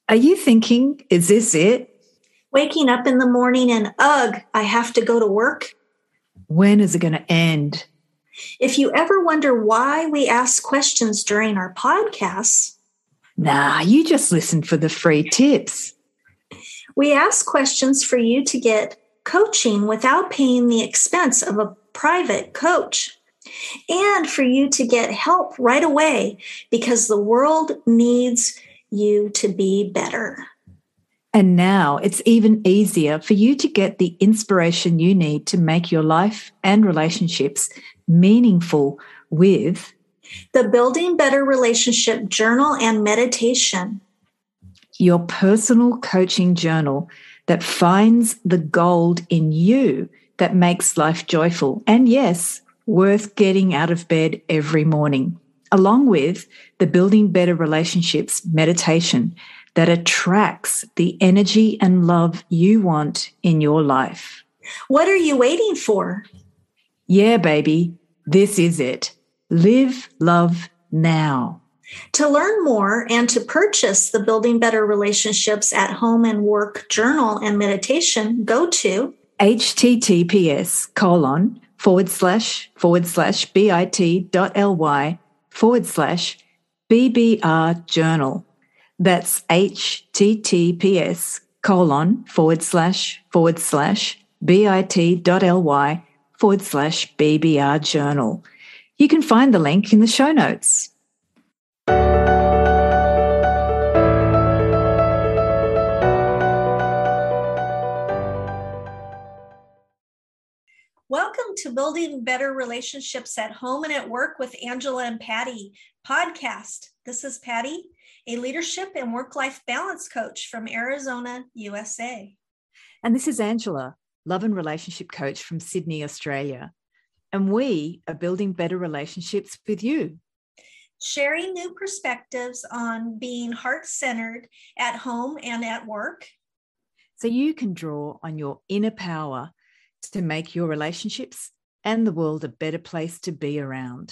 Are you thinking, is this it? Waking up in the morning and, ugh, I have to go to work? When is it going to end? If you ever wonder why we ask questions during our podcasts, nah, you just listen for the free tips. We ask questions for you to get coaching without paying the expense of a private coach, and for you to get help right away because the world needs you to be better. And now it's even easier for you to get the inspiration you need to make your life and relationships meaningful with the Building Better Relationship Journal and Meditation, your personal coaching journal that finds the gold in you that makes life joyful and, yes, worth getting out of bed every morning, along with the Building Better Relationships meditation that attracts the energy and love you want in your life. What are you waiting for? Yeah, baby, this is it. Live, love, now. To learn more and to purchase the Building Better Relationships at Home and Work Journal and Meditation, go to https://bit.ly/BBR journal. That's https://bit.ly/BBR journal. You can find the link in the show notes. Welcome to Building Better Relationships at Home and at Work with Angela and Patty podcast. This is Patty, a leadership and work-life balance coach from Arizona, USA. And this is Angela, love and relationship coach from Sydney, Australia. And we are building better relationships with you. Sharing new perspectives on being heart-centered at home and at work, so you can draw on your inner power to make your relationships and the world a better place to be around.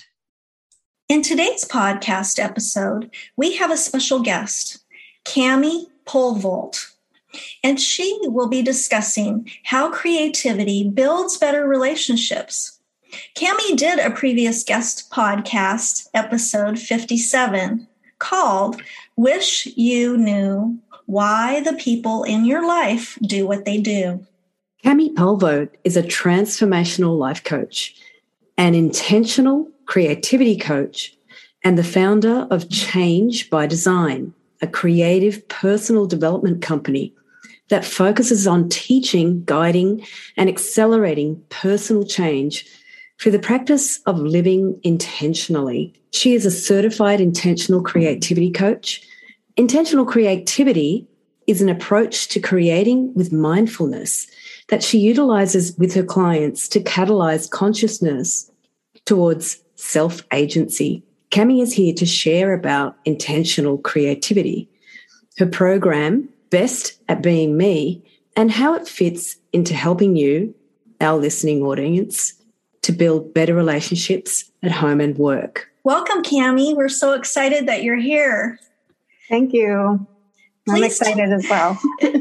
In today's podcast episode, we have a special guest, Cami Polvolt, and she will be discussing how creativity builds better relationships. Cami did a previous guest podcast, episode 57, called Wish You Knew Why the People in Your Life Do What They Do. Cami Polvolt is a transformational life coach, an intentional creativity coach, and the founder of Change by Design, a creative personal development company that focuses on teaching, guiding, and accelerating personal change through the practice of living intentionally. She is a certified intentional creativity coach. Intentional creativity is an approach to creating with mindfulness that she utilizes with her clients to catalyze consciousness towards self-agency. Cami is here to share about intentional creativity, her program, Best at Being Me, and how it fits into helping you, our listening audience, to build better relationships at home and work. Welcome, Cami. We're so excited that you're here. Thank you. I'm excited as well.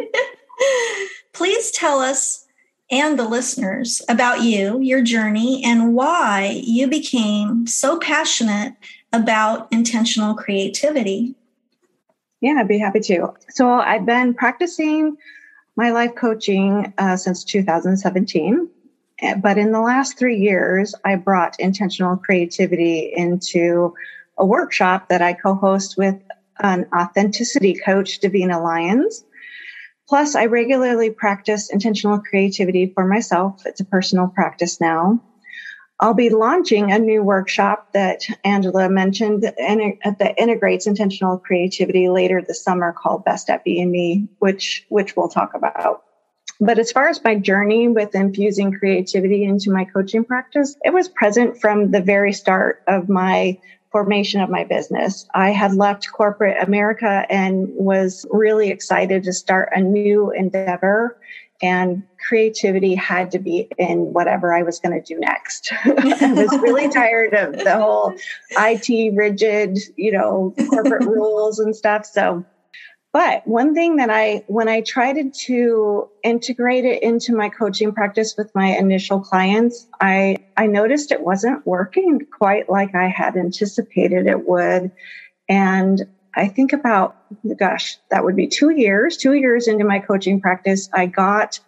Please tell us and the listeners about you, your journey, and why you became so passionate about intentional creativity. Yeah, I'd be happy to. So I've been practicing my life coaching since 2017. But in the last 3 years, I brought intentional creativity into a workshop that I co-host with an authenticity coach, Davina Lyons. Plus, I regularly practice intentional creativity for myself. It's a personal practice now. I'll be launching a new workshop that Angela mentioned that integrates intentional creativity later this summer called Best at Being Me, which we'll talk about. But as far as my journey with infusing creativity into my coaching practice, it was present from the very start of my formation of my business. I had left corporate America and was really excited to start a new endeavor, and creativity had to be in whatever I was going to do next. I was really tired of the whole IT rigid, corporate rules and stuff. But one thing that when I tried to integrate it into my coaching practice with my initial clients, I noticed it wasn't working quite like I had anticipated it would. And I think about, that would be 2 years. 2 years into my coaching practice, I got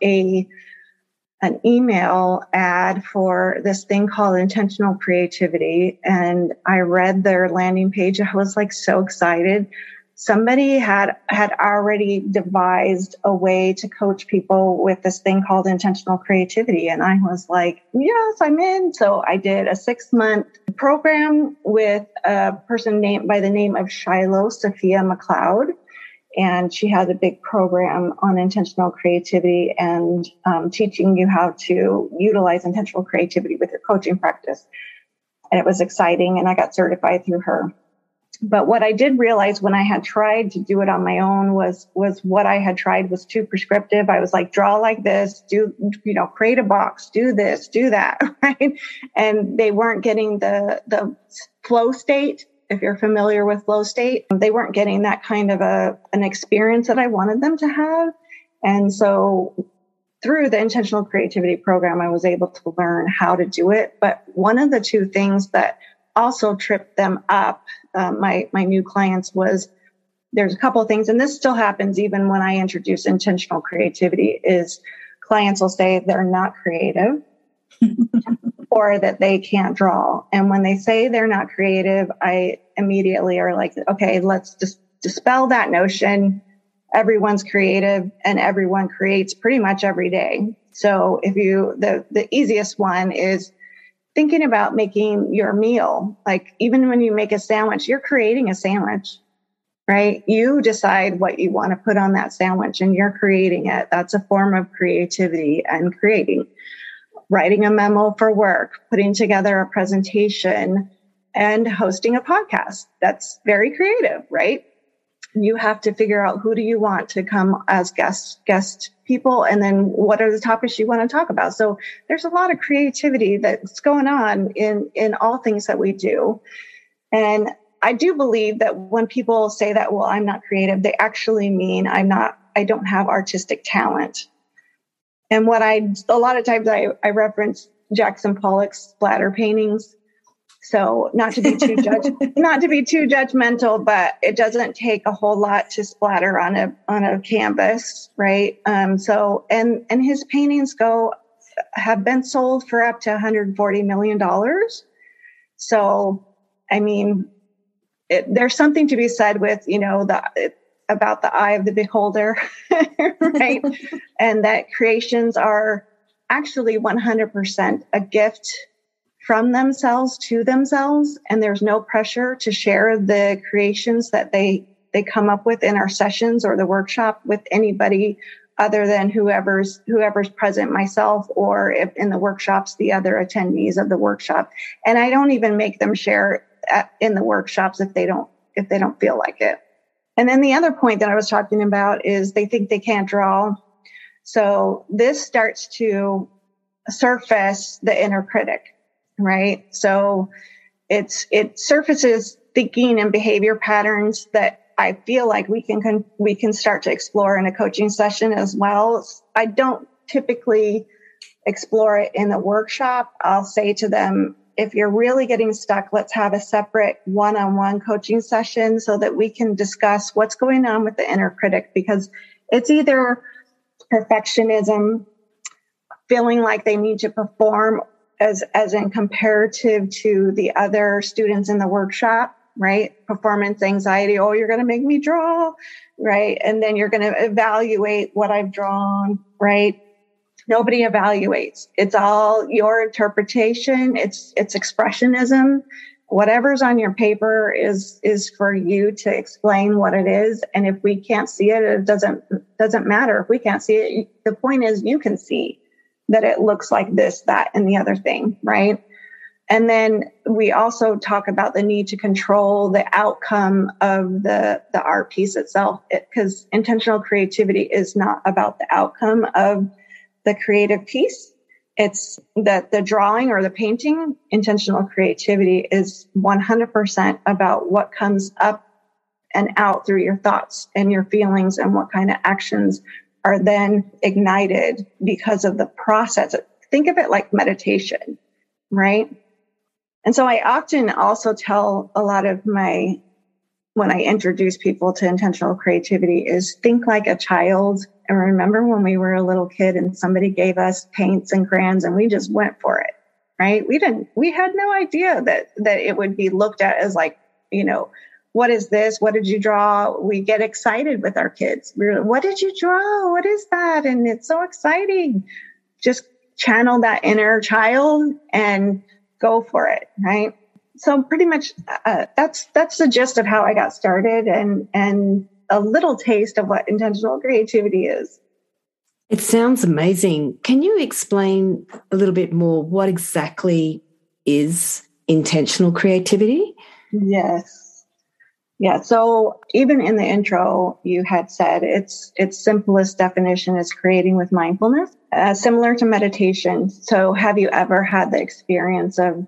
an email ad for this thing called Intentional Creativity. And I read their landing page. I was like so excited. Somebody had already devised a way to coach people with this thing called Intentional Creativity. And I was like, yes, I'm in. So I did a 6-month program with a person named by the name of Shiloh Sophia McLeod. And she has a big program on intentional creativity and teaching you how to utilize intentional creativity with your coaching practice. And it was exciting. And I got certified through her. But what I did realize when I had tried to do it on my own was what I had tried was too prescriptive. I was like, draw like this, create a box, do this, do that, right? And they weren't getting the flow state. If you're familiar with flow state, they weren't getting that kind of an experience that I wanted them to have. And so through the intentional creativity program, I was able to learn how to do it. But one of the two things that also tripped them up, my new clients, was there's a couple of things, and this still happens even when I introduce intentional creativity, is clients will say they're not creative or that they can't draw. And when they say they're not creative, I immediately are like, okay, let's just dispel that notion. Everyone's creative and everyone creates pretty much every day. So if the easiest one is thinking about making your meal. Like even when you make a sandwich, you're creating a sandwich, right? You decide what you want to put on that sandwich and you're creating it. That's a form of creativity and creating. Writing a memo for work, putting together a presentation, and hosting a podcast. That's very creative, right? You have to figure out who do you want to come as guest people, and then what are the topics you want to talk about. So there's a lot of creativity that's going on in all things that we do. And I do believe that when people say that, well, I'm not creative, they actually mean I don't have artistic talent. And a lot of times I reference Jackson Pollock's splatter paintings. So not to be too judgmental, but it doesn't take a whole lot to splatter on a canvas, right? So his paintings have been sold for up to $140 million. So, I mean, there's something to be said with, about the eye of the beholder, right? And that creations are actually 100% a gift from themselves to themselves. And there's no pressure to share the creations that they come up with in our sessions or the workshop with anybody other than whoever's present, myself, or if in the workshops, the other attendees of the workshop. And I don't even make them share in the workshops if they don't feel like it. And then the other point that I was talking about is they think they can't draw. So this starts to surface the inner critic, right? So it surfaces thinking and behavior patterns that I feel like we can start to explore in a coaching session as well. I don't typically explore it in the workshop. I'll say to them, if you're really getting stuck, let's have a separate one-on-one coaching session so that we can discuss what's going on with the inner critic, because it's either perfectionism, feeling like they need to perform as in comparative to the other students in the workshop, right? Performance anxiety. Oh, you're going to make me draw, right? And then you're going to evaluate what I've drawn, right? Nobody evaluates. It's all your interpretation. It's expressionism. Whatever's on your paper is for you to explain what it is. And if we can't see it, it doesn't matter. If we can't see it, the point is you can see that it looks like this, that, and the other thing, right? And then we also talk about the need to control the outcome of the art piece itself, because intentional creativity is not about the outcome of the creative piece. It's that the drawing or the painting. Intentional creativity is 100% about what comes up and out through your thoughts and your feelings, and what kind of actions are then ignited because of the process. Think of it like meditation, right? And so I often also tell a lot of when I introduce people to intentional creativity, is think like a child. And remember when we were a little kid and somebody gave us paints and crayons and we just went for it, right? We had no idea that it would be looked at as like, what is this? What did you draw? We get excited with our kids. We're like, what did you draw? What is that? And it's so exciting. Just channel that inner child and go for it, right? So pretty much that's the gist of how I got started, and a little taste of what intentional creativity is. It sounds amazing. Can you explain a little bit more what exactly is intentional creativity? Yes. Yeah. So even in the intro, you had said its simplest definition is creating with mindfulness, similar to meditation. So have you ever had the experience of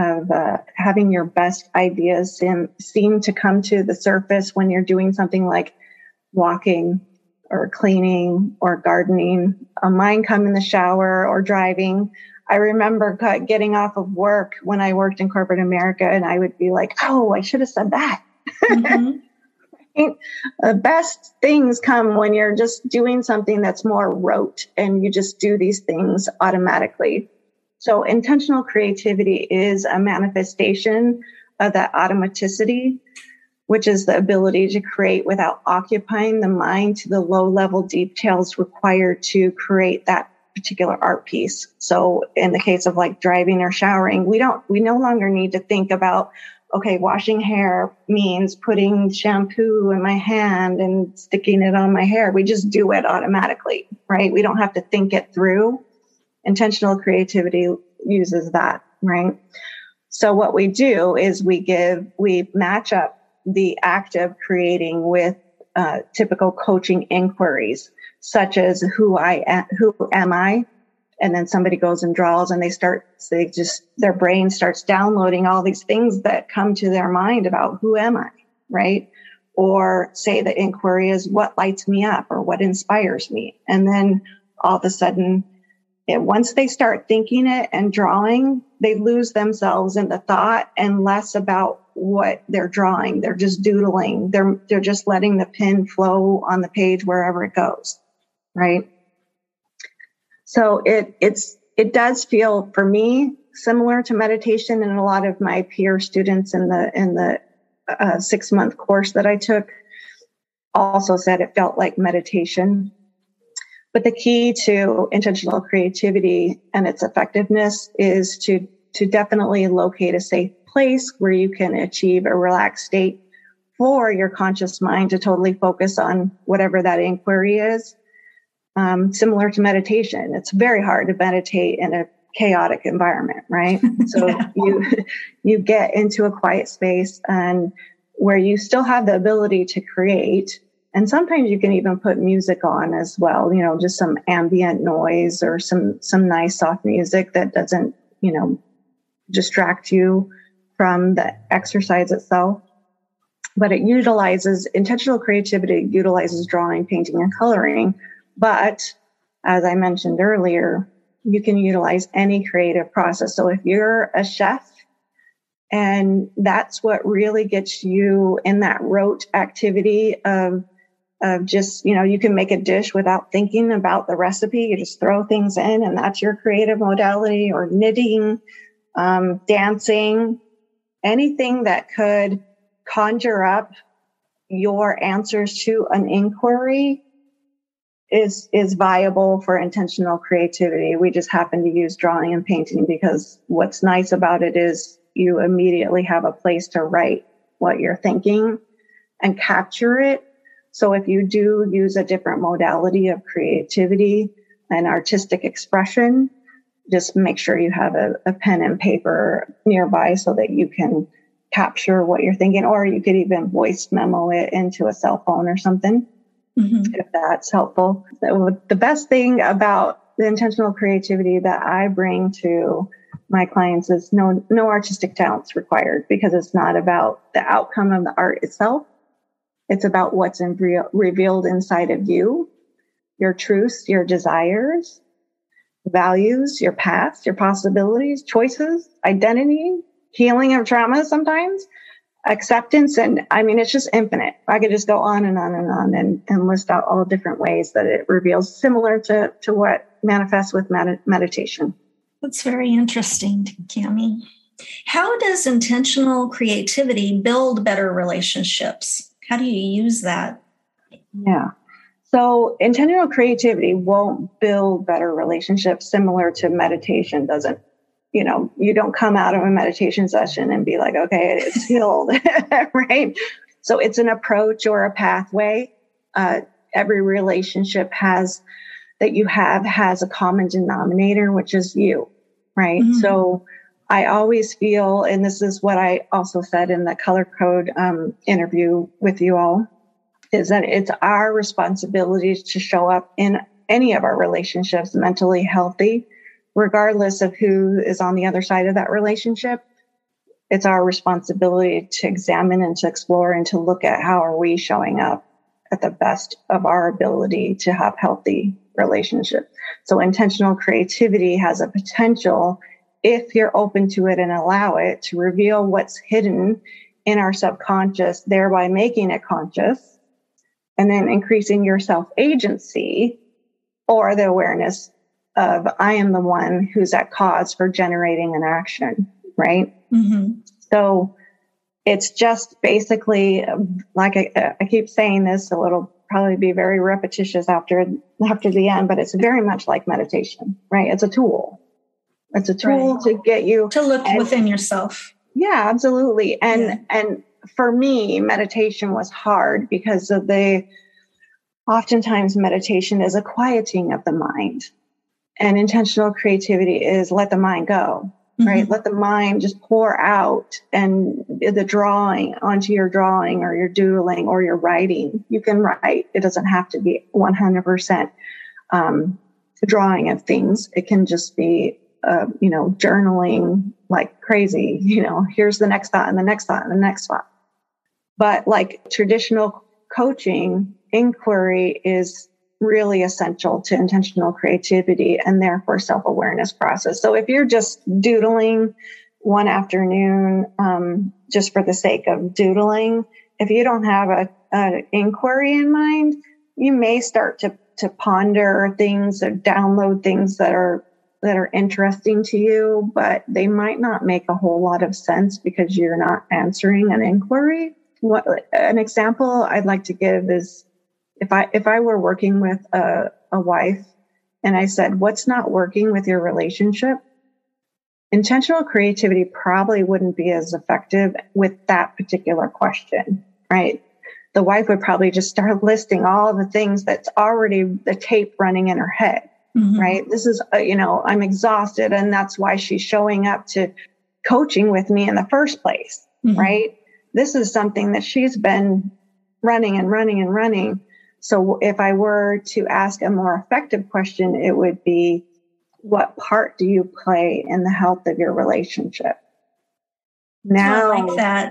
having your best ideas seem to come to the surface when you're doing something like walking or cleaning or gardening? Mine come in the shower or driving. I remember getting off of work when I worked in corporate America, and I would be like, oh, I should have said that. Mm-hmm. The best things come when you're just doing something that's more rote and you just do these things automatically. So intentional creativity is a manifestation of that automaticity, which is the ability to create without occupying the mind to the low-level details required to create that particular art piece. So in the case of like driving or showering, we no longer need to think about, okay, washing hair means putting shampoo in my hand and sticking it on my hair. We just do it automatically, right? We don't have to think it through. Intentional creativity uses that, right? So what we do is we match up the act of creating with typical coaching inquiries, such as who am I? And then somebody goes and draws, and their brain starts downloading all these things that come to their mind about who am I, right? Or say the inquiry is what lights me up or what inspires me. And then all of a sudden, once they start thinking it and drawing, they lose themselves in the thought and less about what they're drawing. They're just doodling. They're just letting the pen flow on the page wherever it goes, right? So it does feel for me similar to meditation, and a lot of my peer students in the 6-month course that I took also said it felt like meditation. But the key to intentional creativity and its effectiveness is to definitely locate a safe place where you can achieve a relaxed state for your conscious mind to totally focus on whatever that inquiry is. Similar to meditation, it's very hard to meditate in a chaotic environment, right? So you get into a quiet space and where you still have the ability to create. And sometimes you can even put music on as well, just some ambient noise or some nice soft music that doesn't, distract you from the exercise itself. But intentional creativity utilizes drawing, painting, and coloring. But as I mentioned earlier, you can utilize any creative process. So if you're a chef and that's what really gets you in that rote activity of just, you can make a dish without thinking about the recipe. You just throw things in and that's your creative modality, or knitting, dancing, anything that could conjure up your answers to an inquiry is viable for intentional creativity. We just happen to use drawing and painting because what's nice about it is you immediately have a place to write what you're thinking and capture it. So if you do use a different modality of creativity and artistic expression, just make sure you have a pen and paper nearby so that you can capture what you're thinking, or you could even voice memo it into a cell phone or something. Mm-hmm. If that's helpful. So the best thing about the intentional creativity that I bring to my clients is no artistic talents required, because it's not about the outcome of the art itself. It's about what's revealed inside of you, your truths, your desires, values, your past, your possibilities, choices, identity, healing of trauma sometimes, acceptance. And I mean, it's just infinite. I could just go on and on and on and list out all different ways that it reveals, similar to what manifests with meditation. That's very interesting, Cami. How does intentional creativity build better relationships? How do you use that? Yeah. So intentional creativity won't build better relationships, similar to meditation doesn't. You don't come out of a meditation session and be like, okay, it's healed, right? So it's an approach or a pathway. Every relationship has a common denominator, which is you, right? Mm-hmm. So I always feel, and this is what I also said in the Color Code interview with you all, is that it's our responsibility to show up in any of our relationships mentally healthy, regardless of who is on the other side of that relationship. It's our responsibility to examine and to explore and to look at how are we showing up at the best of our ability to have healthy relationships. So intentional creativity has a potential, if you're open to it and allow it, to reveal what's hidden in our subconscious, thereby making it conscious, and then increasing your self-agency or the awareness of I am the one who's at cause for generating an action, right? Mm-hmm. So it's just basically, like I keep saying this, so it'll probably be very repetitious after the end, but it's very much like meditation, right? It's a tool. It's a tool right. to get you to look within yourself. Yeah, absolutely. And for me, meditation was hard because of oftentimes meditation is a quieting of the mind, and intentional creativity is let the mind go, right? Mm-hmm. Let the mind just pour out, and the drawing onto your drawing or your doodling or your writing. You can write. It doesn't have to be 100% drawing of things. It can just be, journaling like crazy. Here's the next thought and the next thought and the next thought. But like traditional coaching, inquiry is really essential to intentional creativity and therefore self-awareness process. So if you're just doodling one afternoon, just for the sake of doodling, if you don't have an inquiry in mind, you may start to ponder things or download things that are interesting to you, but they might not make a whole lot of sense because you're not answering an inquiry. An example I'd like to give is if I were working with a wife and I said, what's not working with your relationship? Intentional creativity probably wouldn't be as effective with that particular question, right? The wife would probably just start listing all the things that's already the tape running in her head, mm-hmm. right? This is, I'm exhausted, and that's why she's showing up to coaching with me in the first place, mm-hmm. right? This is something that she's been running and running and running. So if I were to ask a more effective question, it would be, what part do you play in the health of your relationship? Now, I like that.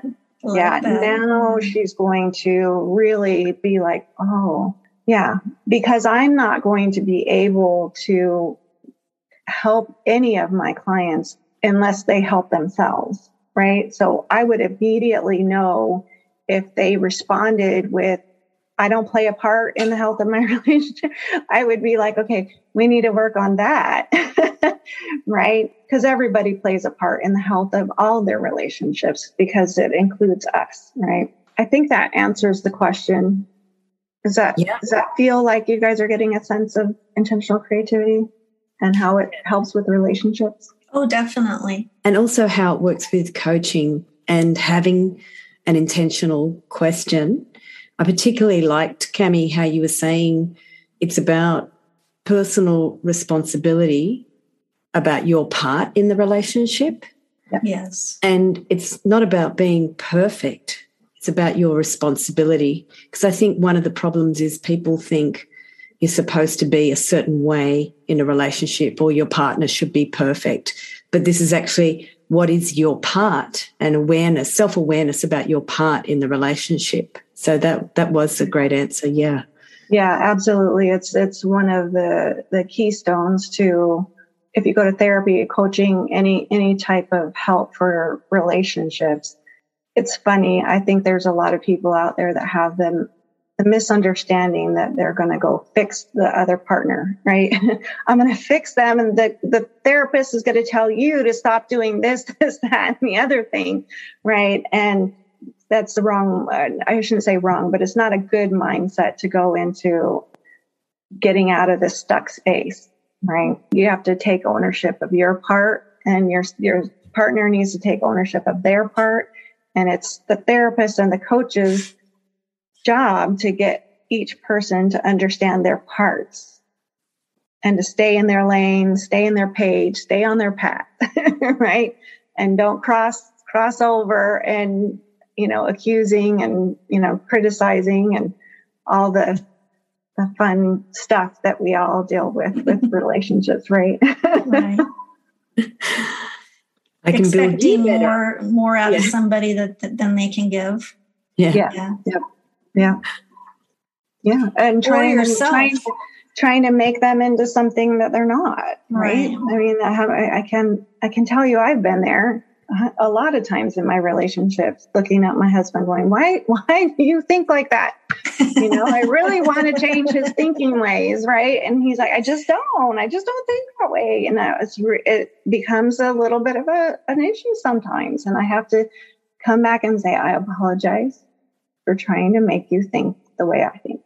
Now she's going to really be like, oh, yeah, because I'm not going to be able to help any of my clients unless they help themselves, right? So I would immediately know if they responded with, I don't play a part in the health of my relationship. I would be like, okay, we need to work on that, right? Because everybody plays a part in the health of all their relationships because it includes us, right? I think that answers the question. Does that feel like you guys are getting a sense of intentional creativity and how it helps with relationships? Oh, definitely. And also how it works with coaching and having an intentional question. I particularly liked, Cami, how you were saying it's about personal responsibility about your part in the relationship. Yes. And it's not about being perfect. It's about your responsibility. Because I think one of the problems is people think you're supposed to be a certain way in a relationship or your partner should be perfect. But this is actually what is your part, and awareness, self-awareness about your part in the relationship. So that was a great answer. Yeah. Yeah, absolutely. It's one of the keystones to, if you go to therapy, coaching, any type of help for relationships. It's funny. I think there's a lot of people out there that have the misunderstanding that they're going to go fix the other partner, right? I'm going to fix them, and the therapist is going to tell you to stop doing this, that, and the other thing, right? And that's the wrong, I shouldn't say wrong, but it's not a good mindset to go into getting out of this stuck space, right? You have to take ownership of your part, and your partner needs to take ownership of their part. And it's the therapist and the coach's job to get each person to understand their parts and to stay in their lane, stay in their page, stay on their path, right? And don't cross over and, accusing and, criticizing and all the fun stuff that we all deal with relationships, right? Right. I can expecting more out of somebody than they can give. Yeah. And trying to make them into something that they're not, right? I mean, I can tell you, I've been there a lot of times in my relationships, looking at my husband going, why do you think like that? I really want to change his thinking ways, right? And he's like, I just don't think that way. And it becomes a little bit of an issue sometimes. And I have to come back and say, I apologize for trying to make you think the way I think.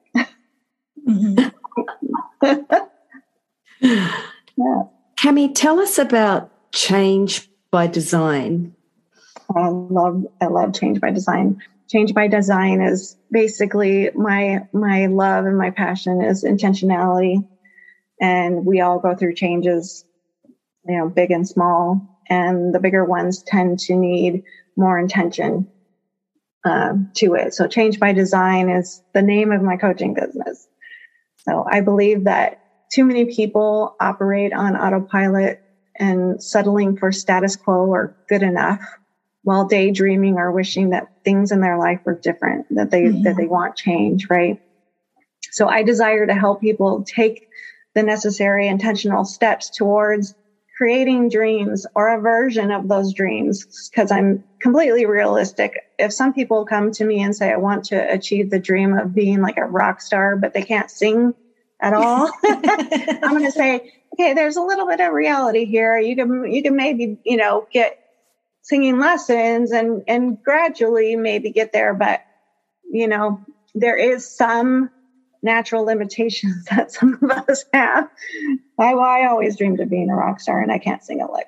Yeah. Cami, tell us about change by design. I love change by design. Change by design is basically my love and my passion is intentionality. And we all go through changes, big and small. And the bigger ones tend to need more intention to it. So change by design is the name of my coaching business. So I believe that too many people operate on autopilot and settling for status quo or good enough, while daydreaming or wishing that things in their life were different, that they want change, right? So I desire to help people take the necessary intentional steps towards creating dreams or a version of those dreams, because I'm completely realistic. If some people come to me and say, I want to achieve the dream of being like a rock star, but they can't sing at all, I'm going to say, okay, there's a little bit of reality here. You can maybe, get singing lessons and gradually maybe get there. But, there is some natural limitations that some of us have. I always dreamed of being a rock star, and I can't sing a lick.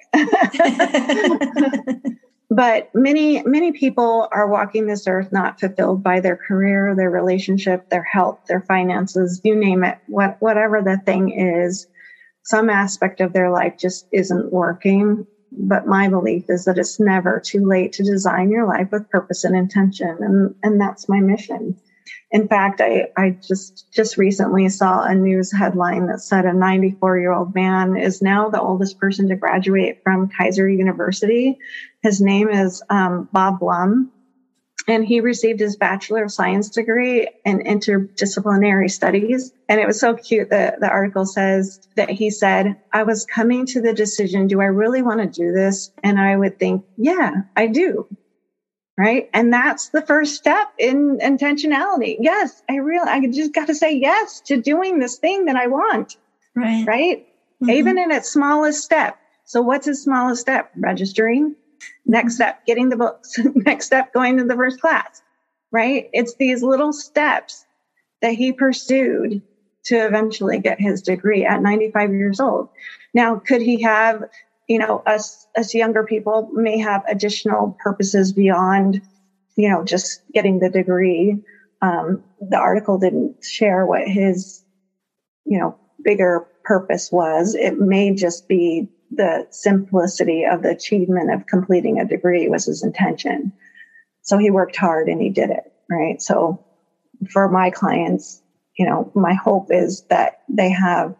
But many people are walking this earth not fulfilled by their career, their relationship, their health, their finances, you name it, whatever the thing is. Some aspect of their life just isn't working. But my belief is that it's never too late to design your life with purpose and intention. And that's my mission. In fact, I just recently saw a news headline that said a 94-year-old man is now the oldest person to graduate from Kaiser University. His name is Bob Blum, and he received his Bachelor of Science degree in interdisciplinary studies. And it was so cute. The article says that he said, I was coming to the decision, do I really want to do this? And I would think, yeah, I do. Right. And that's the first step in intentionality. Yes, I just got to say yes to doing this thing that I want. Right. Right. Mm-hmm. Even in its smallest step. So what's his smallest step? Registering. Next step, getting the books. Next step, going to the first class. Right. It's these little steps that he pursued to eventually get his degree at 95 years old. Now, could he have, us younger people may have additional purposes beyond, just getting the degree. The article didn't share what his, bigger purpose was. It may just be the simplicity of the achievement of completing a degree was his intention. So he worked hard and he did it, right? So for my clients, my hope is that they have,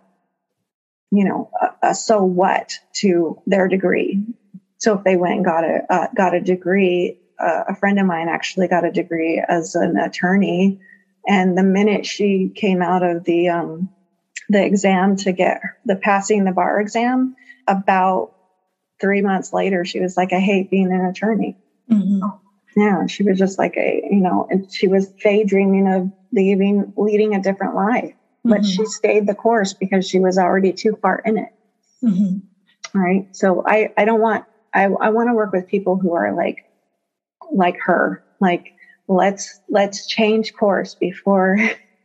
a so what to their degree. So if they went and got a degree, a friend of mine actually got a degree as an attorney. And the minute she came out of the exam to get passing the bar exam, about 3 months later, she was like, I hate being an attorney. Mm-hmm. Yeah. She was just like, and she was daydreaming of leading a different life, but Mm-hmm. she stayed the course because she was already too far in it. Mm-hmm. Right. So I want to work with people who are like her, like, let's change course before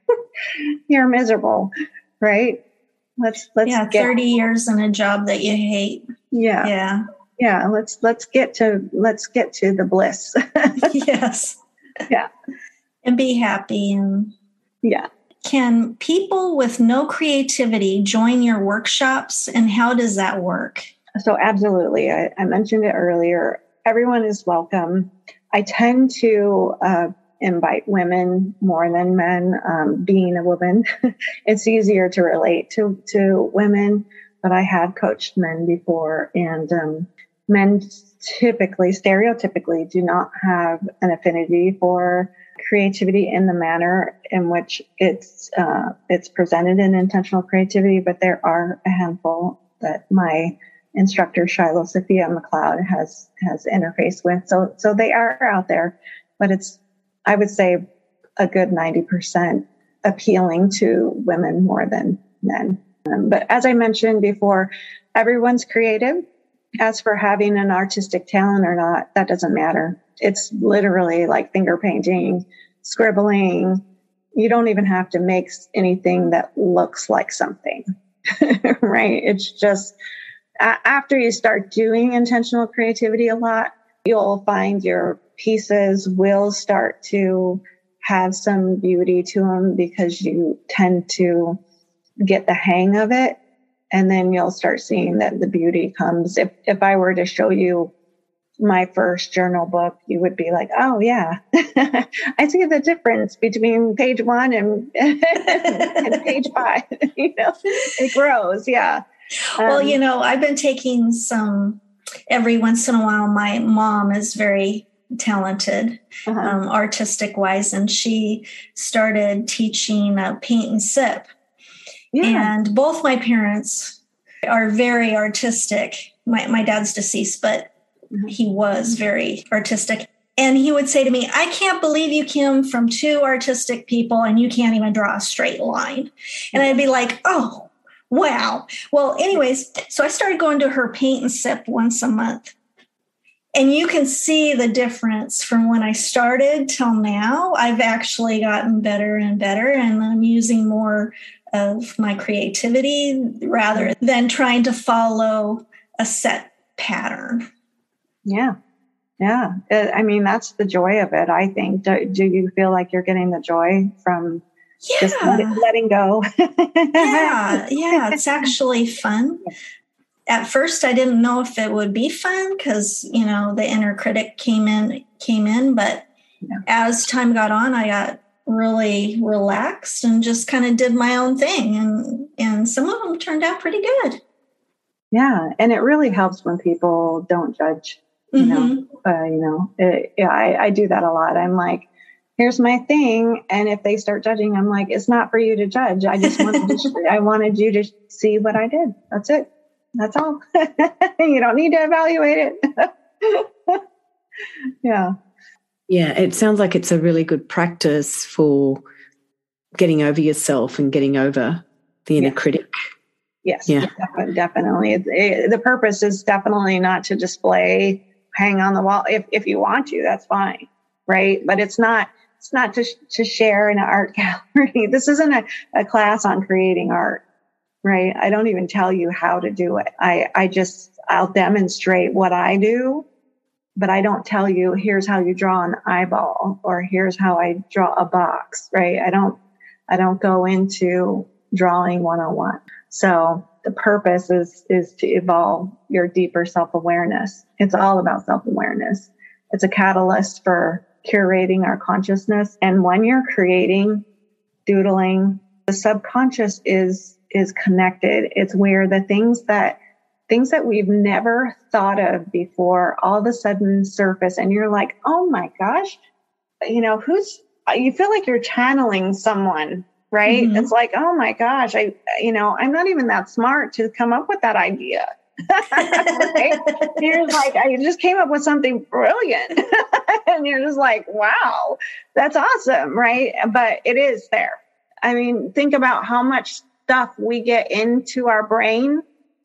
you're miserable. Right. Let's get 30 years in a job that you hate. Yeah. Let's get to the bliss. Yes. Yeah. And be happy. And yeah. Can people with no creativity join your workshops, and how does that work? So absolutely. I mentioned it earlier. Everyone is welcome. I tend to invite women more than men. Being a woman, it's easier to relate to women, but I have coached men before, and men stereotypically do not have an affinity for creativity in the manner in which it's presented in intentional creativity. But there are a handful that my instructor Shiloh Sophia McLeod has interfaced with. So they are out there, but it's, I would say, a good 90% appealing to women more than men. But as I mentioned before, everyone's creative. As for having an artistic talent or not, that doesn't matter. It's literally like finger painting, scribbling. You don't even have to make anything that looks like something, right? It's just after you start doing intentional creativity a lot, you'll find your pieces will start to have some beauty to them because you tend to get the hang of it. And then you'll start seeing that the beauty comes. If I were to show you my first journal book, you would be like, oh yeah, I see the difference between page 1 and page 5. It grows. Yeah. Well, I've been taking some every once in a while. My mom is very talented, artistic wise, and she started teaching paint and sip. Yeah. And both my parents are very artistic. My dad's deceased, but he was very artistic. And he would say to me, I can't believe you came from 2 artistic people and you can't even draw a straight line. And I'd be like, oh, wow. Well, anyways, so I started going to her paint and sip once a month. And you can see the difference from when I started till now. I've actually gotten better and better, and I'm using more of my creativity rather than trying to follow a set pattern. Yeah. Yeah. I mean, that's the joy of it, I think. Do you feel like you're getting the joy from just letting go? Yeah. It's actually fun. At first, I didn't know if it would be fun because, the inner critic came in. But as time got on, I got really relaxed and just kind of did my own thing. And some of them turned out pretty good. Yeah. And it really helps when people don't judge, I do that a lot. I'm like, here's my thing. And if they start judging, I'm like, it's not for you to judge. I just I wanted you to see what I did. That's it. That's all. You don't need to evaluate it. Yeah. Yeah, it sounds like it's a really good practice for getting over yourself and getting over the inner critic. Yes, definitely. The purpose is definitely not to display, hang on the wall. If you want to, that's fine, right? But it's not to share in an art gallery. This isn't a class on creating art, right? I don't even tell you how to do it. I'll demonstrate what I do. But I don't tell you, here's how you draw an eyeball or here's how I draw a box, right? I don't go into drawing 101. So the purpose is to evolve your deeper self-awareness. It's all about self-awareness. It's a catalyst for curating our consciousness. And when you're creating, doodling, the subconscious is connected. It's where the things that things that we've never thought of before all of a sudden surface, and you're like, oh my gosh, you feel like you're channeling someone, right? Mm-hmm. It's like, oh my gosh, I'm not even that smart to come up with that idea. Right? You're like, I just came up with something brilliant. And you're just like, wow, that's awesome, right? But it is there. I mean, think about how much stuff we get into our brain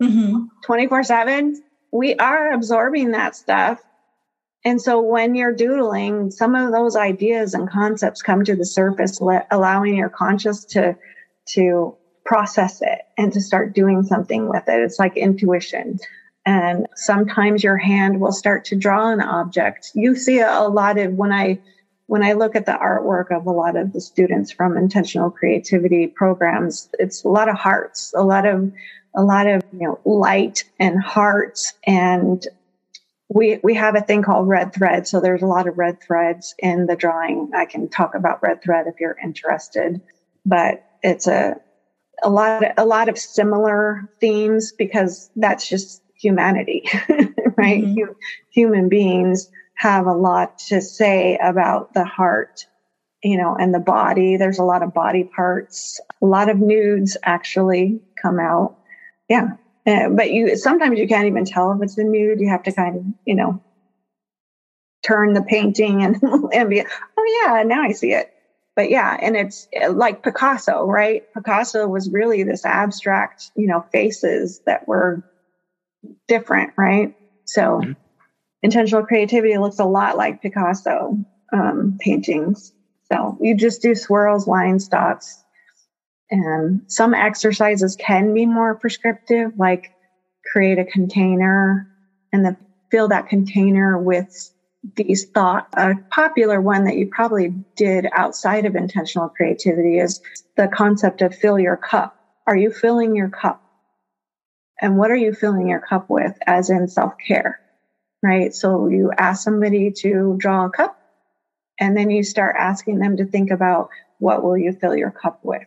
24/7. We are absorbing that stuff. And so when you're doodling, some of those ideas and concepts come to the surface, allowing your conscious to process it and to start doing something with it. It's like intuition. And sometimes your hand will start to draw an object. You see a lot of, when I look at the artwork of a lot of the students from intentional creativity programs, it's a lot of hearts, a lot of light and hearts. And we have a thing called red thread. So there's a lot of red threads in the drawing. I can talk about red thread if you're interested, but it's a lot of similar themes, because that's just humanity, right? Mm-hmm. Human beings have a lot to say about the heart, and the body. There's a lot of body parts. A lot of nudes actually come out. Yeah. But sometimes you can't even tell if it's a nude. You have to kind of, turn the painting and be, oh yeah, now I see it. But yeah, and it's like Picasso, right? Picasso was really this abstract, faces that were different, right? So intentional creativity looks a lot like Picasso paintings. So you just do swirls, lines, dots. And some exercises can be more prescriptive, like create a container and then fill that container with these thoughts. A popular one that you probably did outside of intentional creativity is the concept of fill your cup. Are you filling your cup? And what are you filling your cup with, as in self-care, right? So you ask somebody to draw a cup, and then you start asking them to think about, what will you fill your cup with?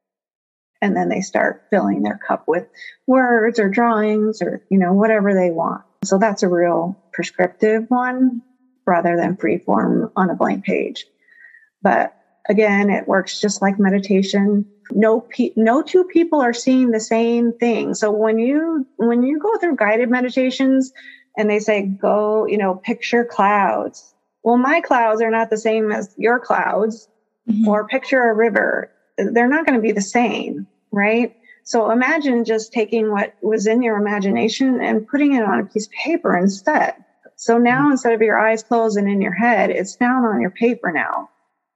And then they start filling their cup with words or drawings or, whatever they want. So that's a real prescriptive one rather than free form on a blank page. But again, it works just like meditation. No two people are seeing the same thing. So when you go through guided meditations and they say, go, picture clouds. Well, my clouds are not the same as your clouds, or picture a river. They're not going to be the same, right? So imagine just taking what was in your imagination and putting it on a piece of paper instead. So now instead of your eyes closed and in your head, it's down on your paper now.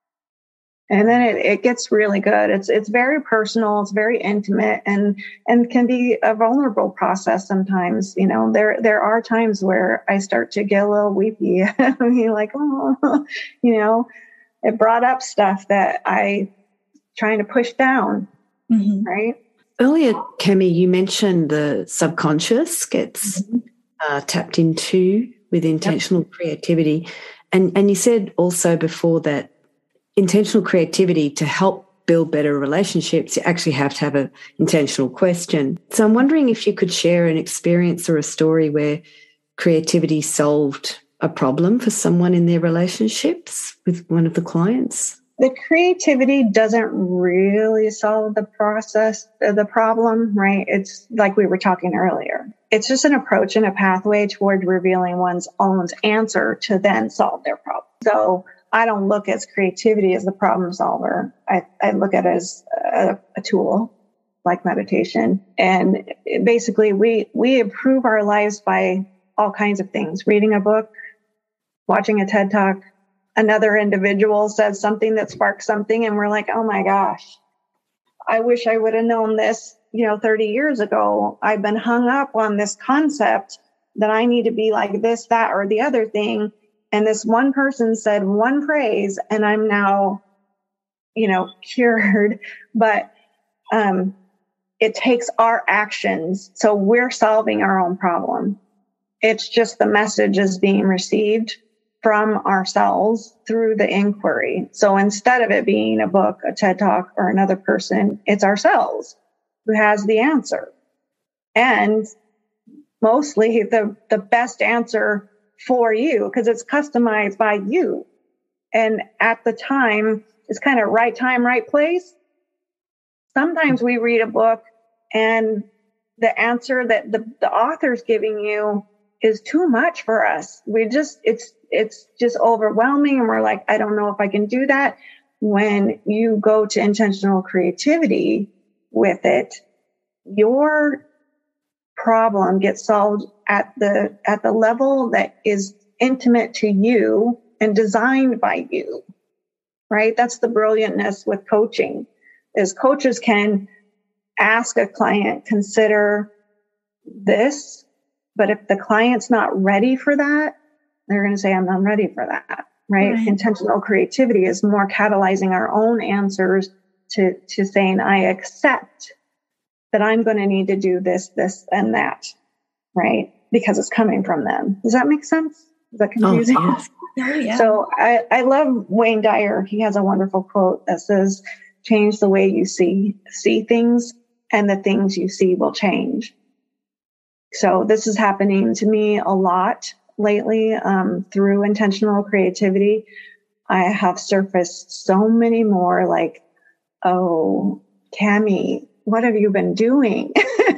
And then it gets really good. It's very personal. It's very intimate and can be a vulnerable process sometimes. There are times where I start to get a little weepy. I'm like, oh, it brought up stuff that I trying to push down, right? Earlier, Cami, you mentioned the subconscious gets tapped into with intentional creativity. And you said also before that intentional creativity, to help build better relationships, you actually have to have an intentional question. So I'm wondering if you could share an experience or a story where creativity solved a problem for someone in their relationships with one of the clients. The creativity doesn't really solve the problem, right? It's like we were talking earlier. It's just an approach and a pathway toward revealing one's own answer to then solve their problem. So I don't look at creativity as the problem solver. I look at it as a tool like meditation. And basically we improve our lives by all kinds of things. Reading a book, watching a TED Talk, another individual says something that sparks something, and we're like, oh my gosh, I wish I would have known this, 30 years ago. I've been hung up on this concept that I need to be like this, that, or the other thing. And this one person said one phrase and I'm now, cured. But it takes our actions. So we're solving our own problem. It's just the message is being received from ourselves through the inquiry. So instead of it being a book, a TED Talk, or another person, it's ourselves who has the answer. And mostly the best answer for you because it's customized by you. And at the time, it's kind of right time, right place. Sometimes we read a book and the answer that the author's giving you is too much for us. It's just overwhelming. And we're like, I don't know if I can do that. When you go to intentional creativity with it, your problem gets solved at the level that is intimate to you and designed by you, right? That's the brilliantness with coaching, is coaches can ask a client, consider this, but if the client's not ready for that, they're going to say, I'm not ready for that, right? Intentional creativity is more catalyzing our own answers to saying, I accept that I'm going to need to do this, and that, right? Because it's coming from them. Does that make sense? Is that confusing? Oh, yes. Oh, yeah. So I love Wayne Dyer. He has a wonderful quote that says, change the way you see things, and the things you see will change. So this is happening to me a lot lately through intentional creativity. I have surfaced so many more like, oh, Tammy, what have you been doing?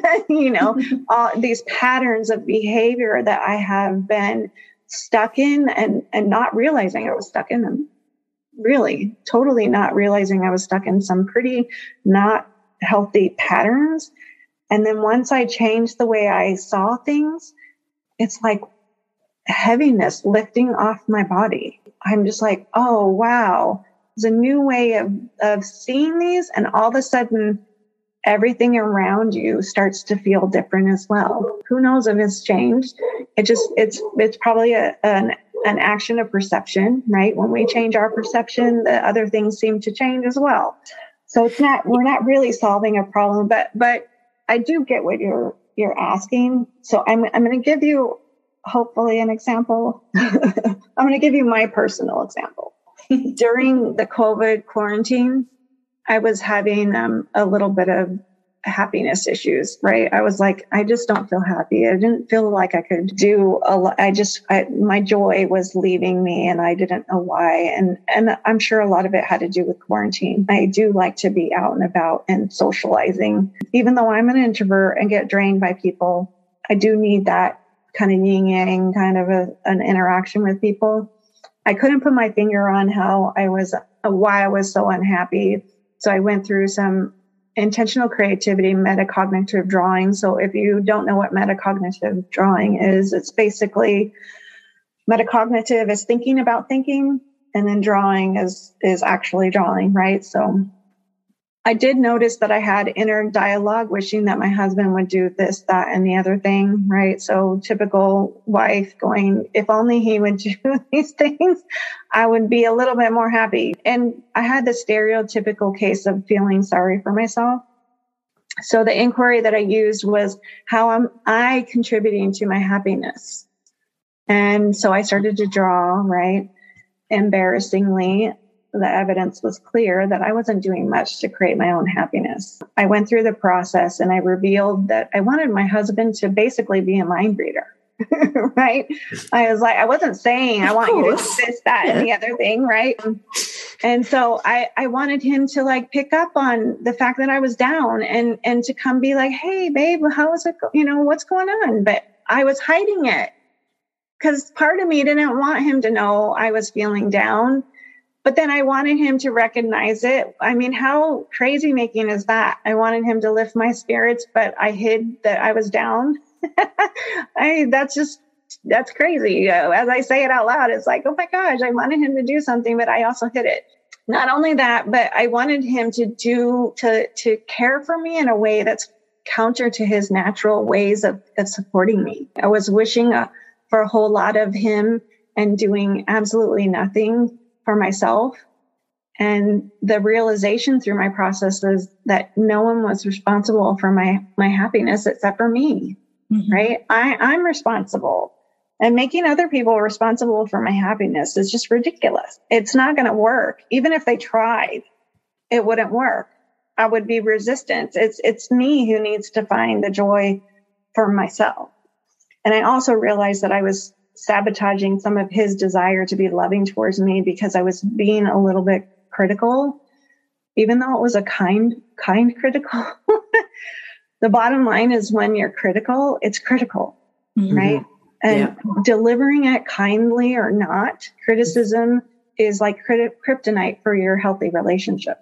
All these patterns of behavior that I have been stuck in and not realizing I was stuck in them. Really, totally not realizing I was stuck in some pretty not healthy patterns. And then once I changed the way I saw things, it's like heaviness lifting off my body. I'm just like, oh, wow. There's a new way of seeing these. And all of a sudden, everything around you starts to feel different as well. Who knows if it's changed? It's probably an action of perception, right? When we change our perception, the other things seem to change as well. So we're not really solving a problem, but I do get what you're asking. So I'm going to give you hopefully an example. I'm going to give you my personal example. During the COVID quarantine, I was having a little bit of happiness issues, right? I was like, I just don't feel happy. I didn't feel like I could do a lot. My joy was leaving me and I didn't know why. And I'm sure a lot of it had to do with quarantine. I do like to be out and about and socializing. Even though I'm an introvert and get drained by people, I do need that kind of yin yang kind of an interaction with people. I couldn't put my finger on why I was so unhappy. So I went through some intentional creativity, metacognitive drawing. So if you don't know what metacognitive drawing is, it's basically metacognitive is thinking about thinking, and then drawing is actually drawing, right? So I did notice that I had inner dialogue wishing that my husband would do this, that, and the other thing, right? So typical wife going, if only he would do these things, I would be a little bit more happy. And I had the stereotypical case of feeling sorry for myself. So the inquiry that I used was, how am I contributing to my happiness? And so I started to draw, right? Embarrassingly, the evidence was clear that I wasn't doing much to create my own happiness. I went through the process and I revealed that I wanted my husband to basically be a mind reader, right? I was like, I wasn't saying I want you to do this, that, and the other thing, right? And so I wanted him to like pick up on the fact that I was down and to come be like, hey, babe, how is it? What's going on? But I was hiding it because part of me didn't want him to know I was feeling down. But then I wanted him to recognize it. I mean, how crazy making is that? I wanted him to lift my spirits, but I hid that I was down. That's crazy. As I say it out loud, it's like, oh my gosh, I wanted him to do something, but I also hid it. Not only that, but I wanted him to care for me in a way that's counter to his natural ways of supporting me. I was wishing for a whole lot of him and doing absolutely nothing for myself. And the realization through my process is that no one was responsible for my happiness except for me, right? I'm responsible. And making other people responsible for my happiness is just ridiculous. It's not going to work. Even if they tried, it wouldn't work. I would be resistant. It's me who needs to find the joy for myself. And I also realized that I was sabotaging some of his desire to be loving towards me because I was being a little bit critical, even though it was a kind critical. The bottom line is when you're critical, it's critical, right? And delivering it kindly or not, criticism is like kryptonite for your healthy relationship.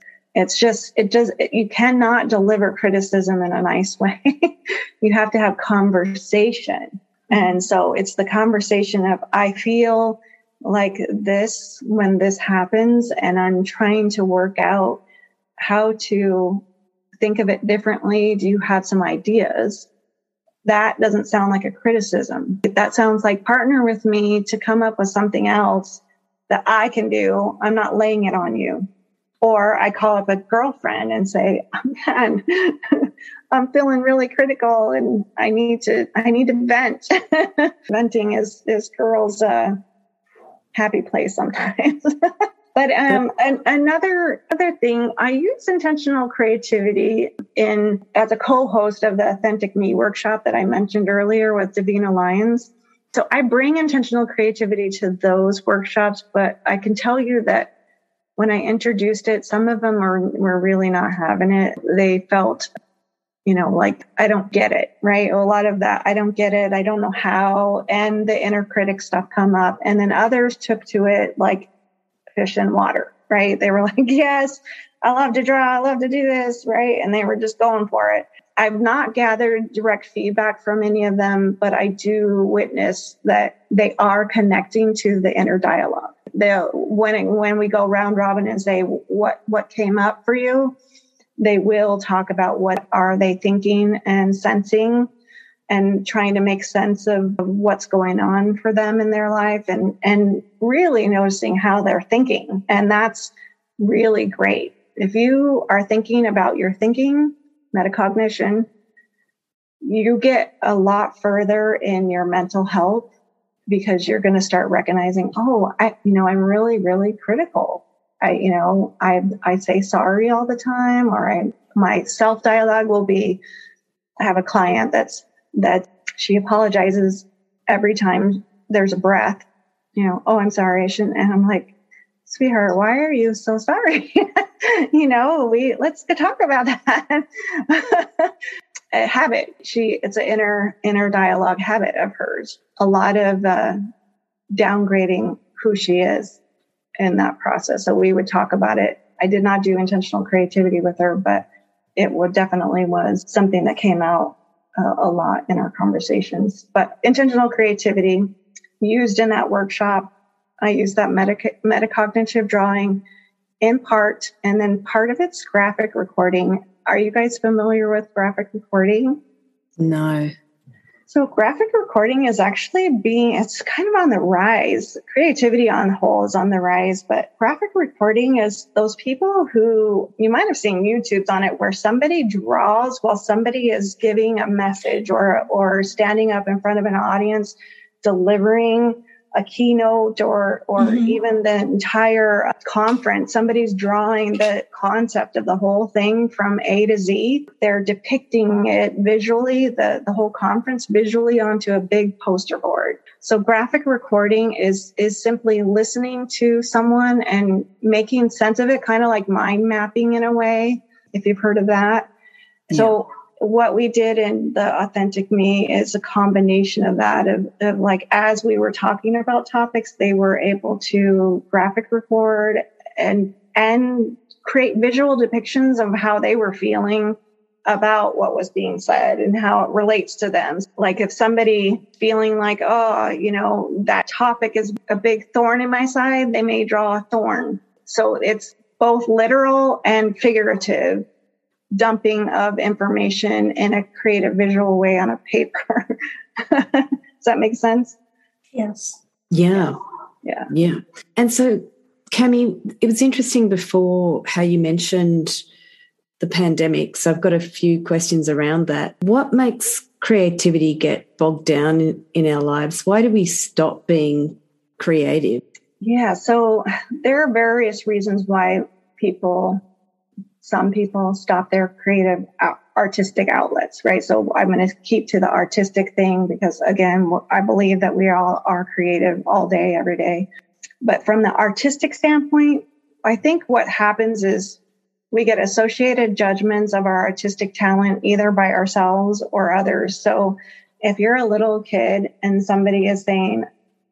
You cannot deliver criticism in a nice way. You have to have conversation. And so it's the conversation of, I feel like this when this happens, and I'm trying to work out how to think of it differently. Do you have some ideas? That doesn't sound like a criticism. That sounds like partner with me to come up with something else that I can do. I'm not laying it on you. Or I call up a girlfriend and say, man, I'm feeling really critical and I need to vent. Venting is girls' happy place sometimes. But another thing, I use intentional creativity as a co-host of the Authentic Me workshop that I mentioned earlier with Davina Lyons. So I bring intentional creativity to those workshops, but I can tell you that when I introduced it, some of them were really not having it. They felt, like, I don't get it, right? A lot of that, I don't get it. I don't know how. And the inner critic stuff come up. And then others took to it like fish in water, right? They were like, yes, I love to draw. I love to do this, right? And they were just going for it. I've not gathered direct feedback from any of them, but I do witness that they are connecting to the inner dialogue. When we go round robin and say, what came up for you, they will talk about what are they thinking and sensing and trying to make sense of what's going on for them in their life and really noticing how they're thinking. And that's really great. If you are thinking about your thinking, metacognition, you get a lot further in your mental health because you're going to start recognizing, I'm really, really critical. I say sorry all the time, or my self dialogue will be, I have a client that she apologizes every time there's a breath, I'm sorry, I shouldn't. And I'm like, sweetheart, why are you so sorry? Let's talk about that. A habit. It's an inner dialogue habit of hers. A lot of downgrading who she is in that process. So we would talk about it. I did not do intentional creativity with her, but it definitely was something that came out a lot in our conversations. But intentional creativity used in that workshop, I used that metacognitive drawing in part, and then part of it's graphic recording. Are you guys familiar with graphic recording? No. So graphic recording is actually it's kind of on the rise. Creativity on the whole is on the rise, but graphic recording is those people who, you might have seen YouTubes on it, where somebody draws while somebody is giving a message or standing up in front of an audience, delivering a keynote or even the entire conference. Somebody's drawing the concept of the whole thing from A to Z. They're depicting it visually, the whole conference visually onto a big poster board. So graphic recording is simply listening to someone and making sense of it, kind of like mind mapping in a way, if you've heard of that. Yeah. So what we did in the Authentic Me is a combination of that, of like, as we were talking about topics, they were able to graphic record and create visual depictions of how they were feeling about what was being said and how it relates to them. Like if somebody feeling like, that topic is a big thorn in my side, they may draw a thorn. So it's both literal and figurative dumping of information in a creative visual way on a paper. Does that make sense? Yes. Yeah. And so, Cami, it was interesting before how you mentioned the pandemic. So I've got a few questions around that. What makes creativity get bogged down in our lives? Why do we stop being creative? Yeah. So there are various reasons why some people stop their creative artistic outlets, right? So I'm going to keep to the artistic thing because, again, I believe that we all are creative all day, every day. But from the artistic standpoint, I think what happens is we get associated judgments of our artistic talent either by ourselves or others. So if you're a little kid and somebody is saying,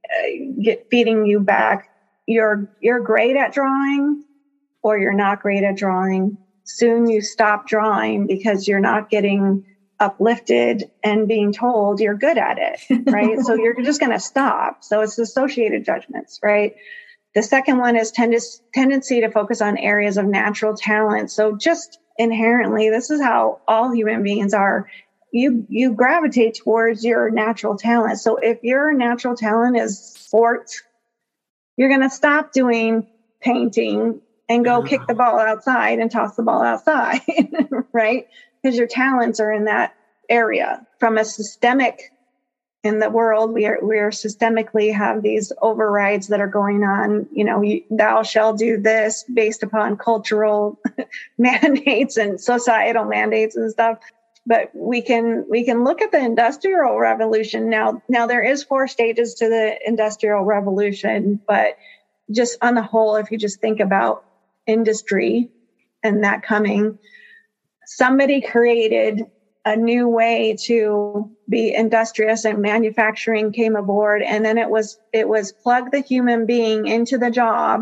feeding you back, you're great at drawing or you're not great at drawing, soon you stop drawing because you're not getting uplifted and being told you're good at it, right? So you're just going to stop. So it's associated judgments, right? The second one is tendency to focus on areas of natural talent. So just inherently, this is how all human beings are. You gravitate towards your natural talent. So if your natural talent is sports, you're going to stop doing painting and go kick the ball outside and toss the ball outside, right? Because your talents are in that area. From a systemic in the world, we are systemically have these overrides that are going on. You know, thou shall do this based upon cultural mandates and societal mandates and stuff. But we can look at the Industrial Revolution now. Now there is 4 stages to the Industrial Revolution, but just on the whole, if you just think about industry and that coming, somebody created a new way to be industrious, and manufacturing came aboard, and then it was plug the human being into the job.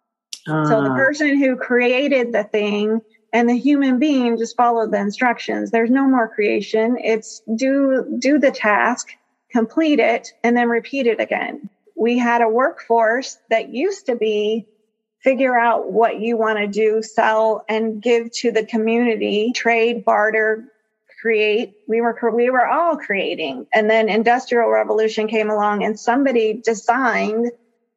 So the person who created the thing and the human being just followed the instructions. There's no more creation. It's do the task, complete it, and then repeat it again. We had a workforce that used to be figure out what you want to do, sell, and give to the community, trade, barter, create. We were all creating. And then Industrial Revolution came along and somebody designed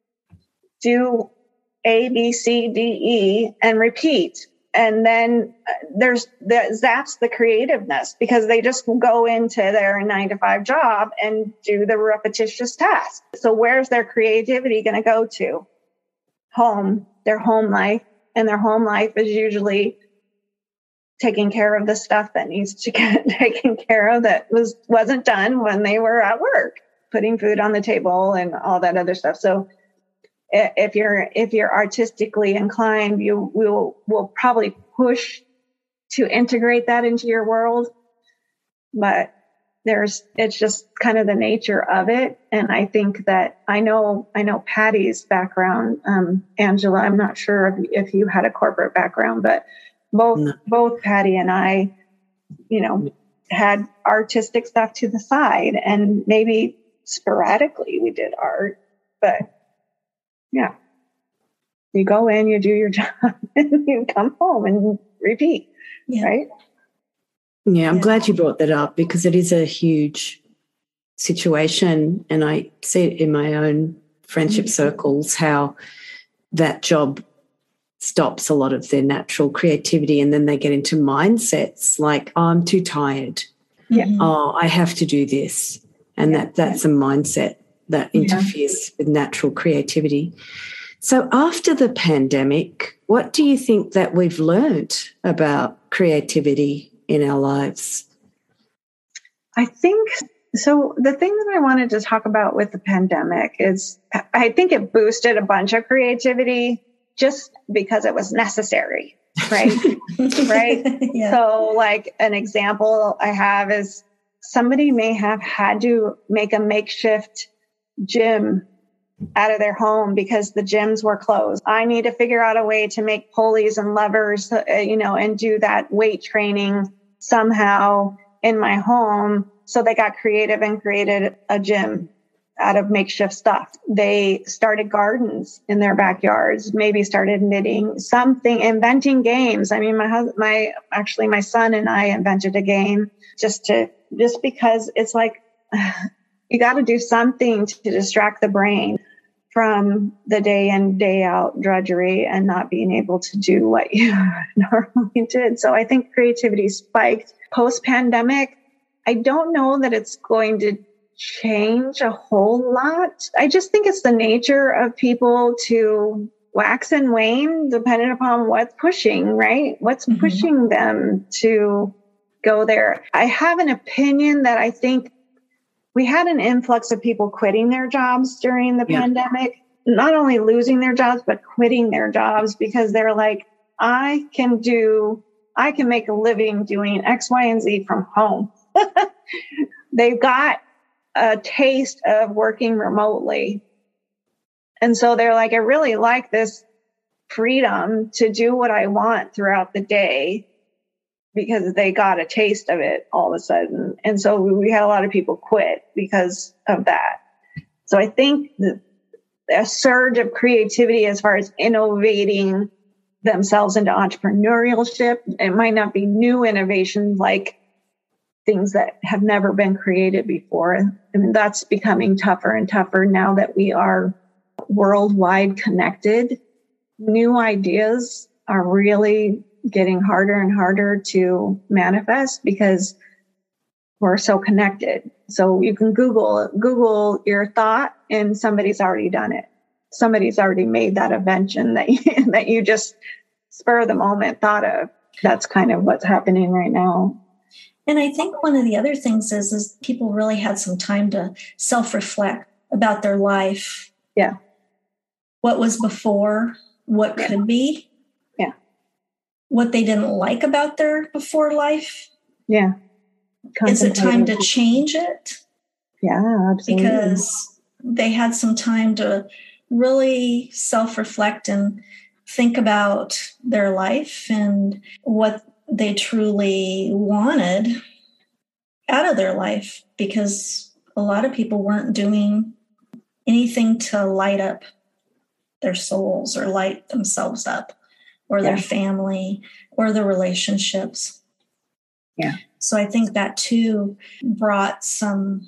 do A, B, C, D, E, and repeat. And then that's the creativeness, because they just go into their 9-to-5 job and do the repetitious task. So where's their creativity going to go to? Home, their home life. And their home life is usually taking care of the stuff that needs to get taken care of that wasn't done when they were at work, putting food on the table and all that other stuff. So if you're artistically inclined, you will probably push to integrate that into your world, but it's just kind of the nature of it. And I think that I know Patty's background, Angela, I'm not sure if you had a corporate background, but both Patty and I, had artistic stuff to the side, and maybe sporadically we did art, but yeah, you go in, you do your job, and you come home and repeat, right? Yeah, I'm glad you brought that up, because it is a huge situation, and I see it in my own friendship circles how that job stops a lot of their natural creativity, and then they get into mindsets like, oh, I'm too tired. Yeah. Oh, I have to do this. And that's a mindset that interferes with natural creativity. So after the pandemic, what do you think that we've learnt about creativity in our lives? I think so. The thing that I wanted to talk about with the pandemic is I think it boosted a bunch of creativity just because it was necessary, right? Right. Yeah. So like an example I have is somebody may have had to make a makeshift gym out of their home because the gyms were closed. I need to figure out a way to make pulleys and levers, and do that weight training somehow in my home. So they got creative and created a gym out of makeshift stuff. They started gardens in their backyards, maybe started knitting something, inventing games. I mean, my son and I invented a game just because it's like, you got to do something to distract the brain from the day in, day out drudgery and not being able to do what you normally did. So I think creativity spiked post-pandemic. I don't know that it's going to change a whole lot. I just think it's the nature of people to wax and wane depending upon what's pushing, right? What's pushing them to go there. I have an opinion that I think we had an influx of people quitting their jobs during the pandemic, not only losing their jobs, but quitting their jobs because they're like, I can make a living doing X, Y, and Z from home. They've got a taste of working remotely. And so they're like, I really like this freedom to do what I want throughout the day because they got a taste of it all of a sudden. And so we had a lot of people quit because of that. So I think a surge of creativity as far as innovating themselves into entrepreneurship, it might not be new innovations like things that have never been created before. I mean, that's becoming tougher and tougher now that we are worldwide connected. New ideas are really getting harder and harder to manifest because we're so connected. So you can Google your thought and somebody's already done it. Somebody's already made that invention that you just spur of the moment thought of. That's kind of what's happening right now. And I think one of the other things is people really had some time to self-reflect about their life. Yeah. What was before, what could be. Yeah. What they didn't like about their before life. Yeah. Is it time to change it? Yeah, absolutely. Because they had some time to really self-reflect and think about their life and what they truly wanted out of their life, because a lot of people weren't doing anything to light up their souls or light themselves up or their family or their relationships. Yeah. So I think that too brought some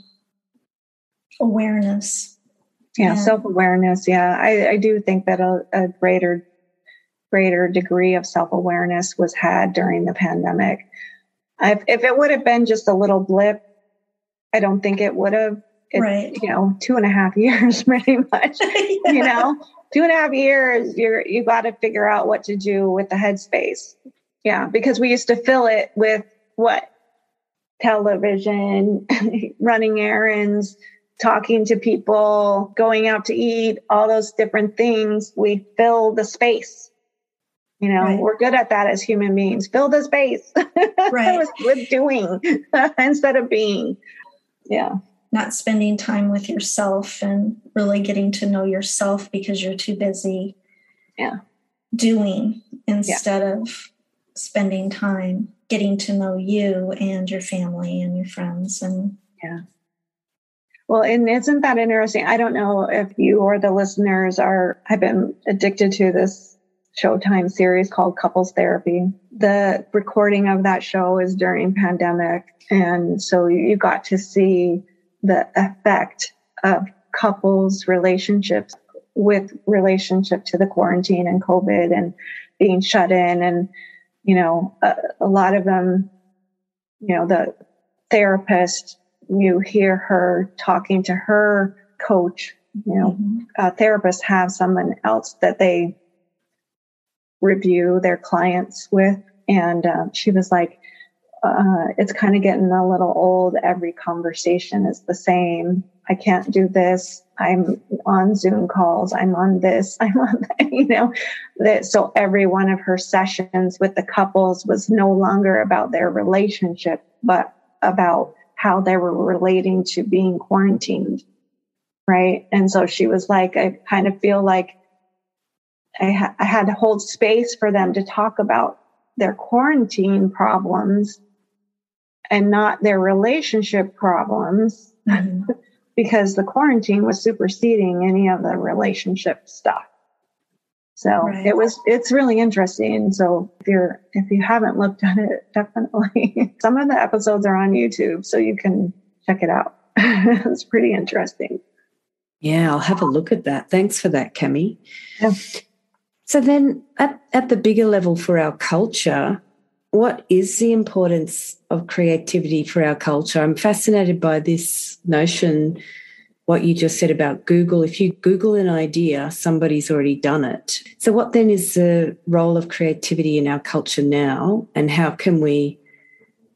awareness. Yeah, self-awareness. Yeah, I do think that a greater degree of self-awareness was had during the pandemic. If it would have been just a little blip, I don't think it would have. Right. 2.5 years, pretty much. 2.5 years, you got to figure out what to do with the headspace. Yeah, because we used to fill it with what? Television, running errands, talking to people, going out to eat, all those different things. We fill the space. We're good at that as human beings. Fill the space. Right. with doing instead of being. Yeah. Not spending time with yourself and really getting to know yourself because you're too busy doing instead of spending time getting to know you and your family and your friends. And well, and isn't that interesting? I don't know if you or the listeners have been addicted to this Showtime series called Couples Therapy. The recording of that show is during pandemic. And so you got to see the effect of couples relationships with relationship to the quarantine and COVID and being shut in. And, a lot of them, the therapist, you hear her talking to her coach, therapists have someone else that they review their clients with. And she was like, it's kind of getting a little old. Every conversation is the same. I can't do this. I'm on Zoom calls. I'm on this. I'm on that, So every one of her sessions with the couples was no longer about their relationship, but about how they were relating to being quarantined. Right. And so she was like, I kind of feel like I had to hold space for them to talk about their quarantine problems and not their relationship problems, because the quarantine was superseding any of the relationship stuff. So it's really interesting. So if you haven't looked at it, definitely some of the episodes are on YouTube, so you can check it out. It's pretty interesting. Yeah, I'll have a look at that. Thanks for that, Cami. Yeah. So then at the bigger level for our culture, what is the importance of creativity for our culture? I'm fascinated by this notion, what you just said about Google. If you Google an idea, somebody's already done it. So what then is the role of creativity in our culture now, and how can we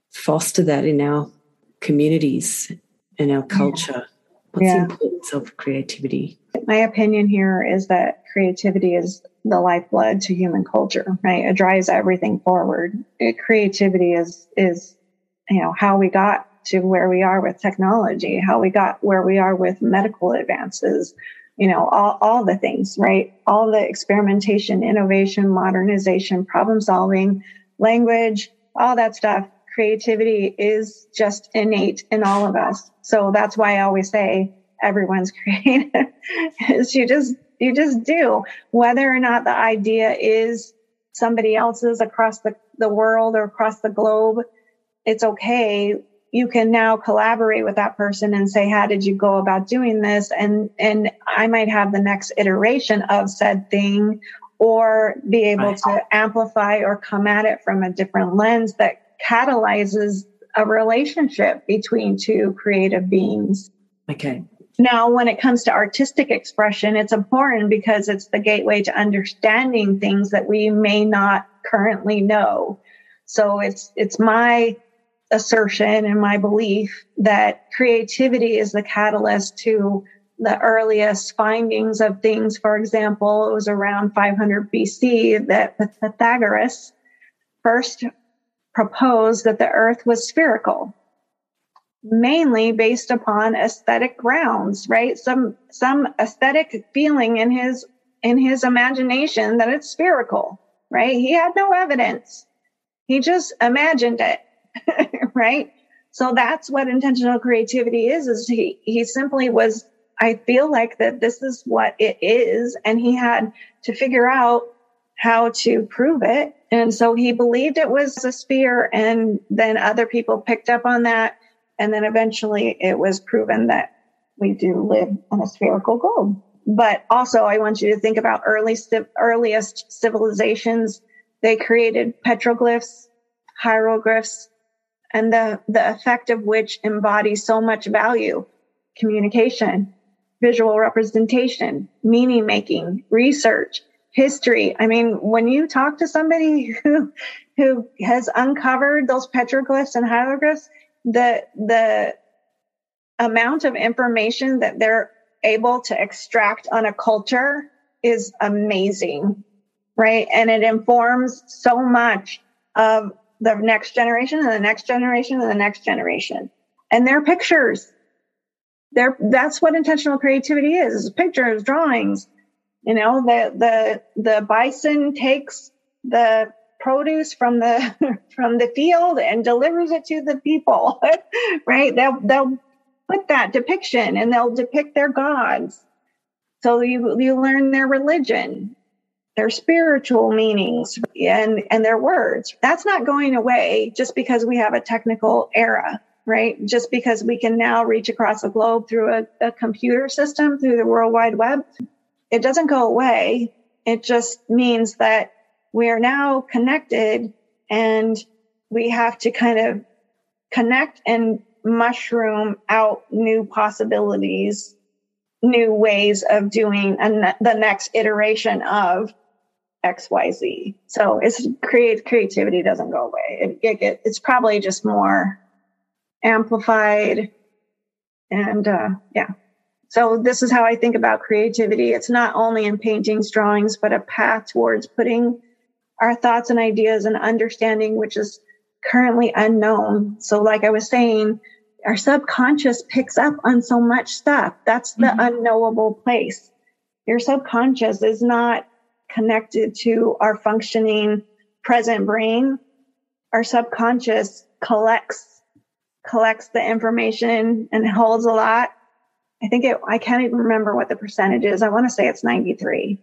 foster that in our communities and our culture? What's the importance of creativity? My opinion here is that creativity is the lifeblood to human culture, right? It drives everything forward. Creativity is how we got to where we are with technology, how we got where we are with medical advances, all the things, right? All the experimentation, innovation, modernization, problem solving, language, all that stuff. Creativity is just innate in all of us. So that's why I always say everyone's creative. Is you just do, whether or not the idea is somebody else's across the world or across the globe. It's okay. You can now collaborate with that person and say, how did you go about doing this? And I might have the next iteration of said thing, or be able to amplify or come at it from a different lens that catalyzes a relationship between two creative beings. Okay. Now, when it comes to artistic expression, it's important because it's the gateway to understanding things that we may not currently know. So it's my assertion and my belief that creativity is the catalyst to the earliest findings of things. For example, it was around 500 BC that Pythagoras first proposed that the earth was spherical, mainly based upon aesthetic grounds, right? Some aesthetic feeling in his imagination that it's spherical, right? He had no evidence. He just imagined it, right? So that's what intentional creativity is he simply was, I feel like that this is what it is. And he had to figure out how to prove it. And so he believed it was a sphere, and then other people picked up on that. And then eventually it was proven that we do live on a spherical globe. But also I want you to think about earliest civilizations. They created petroglyphs, hieroglyphs, and the effect of which embodies so much value: communication, visual representation, meaning making, research, history. I mean, when you talk to somebody who has uncovered those petroglyphs and hieroglyphs, the amount of information that they're able to extract on a culture is amazing, right? And it informs so much of the next generation and the next generation and the next generation. And their pictures, that's what intentional creativity is pictures, drawings. The bison takes the produce from the field and delivers it to the people, right? They'll put that depiction and they'll depict their gods. So you learn their religion, their spiritual meanings, and their words. That's not going away just because we have a technical era, right? Just because we can now reach across the globe through a computer system, through the World Wide Web. It doesn't go away. It just means that we are now connected, and we have to kind of connect and mushroom out new possibilities, new ways of doing the next iteration of XYZ. So creativity doesn't go away. It's probably just more amplified. And so this is how I think about creativity. It's not only in paintings, drawings, but a path towards putting our thoughts and ideas and understanding, which is currently unknown. So like I was saying, our subconscious picks up on so much stuff. That's the unknowable place. Your subconscious is not connected to our functioning present brain. Our subconscious collects the information and holds a lot. I can't even remember what the percentage is. I want to say it's 93.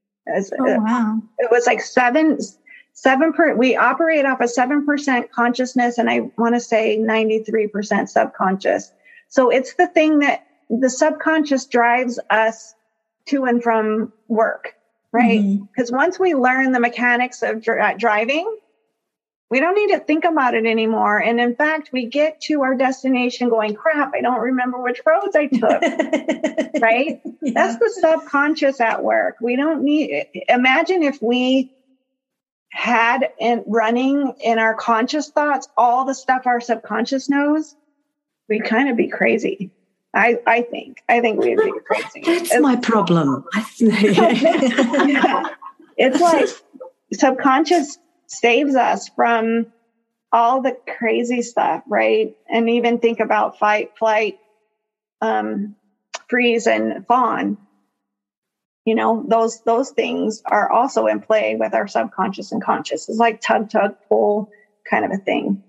Wow. It was like 7%. We operate off of 7% consciousness, and I want to say 93% subconscious. So it's the thing that the subconscious drives us to and from work, right? Because once we learn the mechanics of driving, we don't need to think about it anymore. And in fact, we get to our destination going, crap, I don't remember which roads I took, right? Yeah. That's the subconscious at work. We don't need, imagine if we had in running in our conscious thoughts, all the stuff our subconscious knows, we'd kind of be crazy. I think we'd be crazy. That's my problem. Yeah. It's like subconscious saves us from all the crazy stuff, right? And even think about fight, flight, freeze, and fawn. You know, those things are also in play with our subconscious and conscious. It's like tug, pull kind of a thing.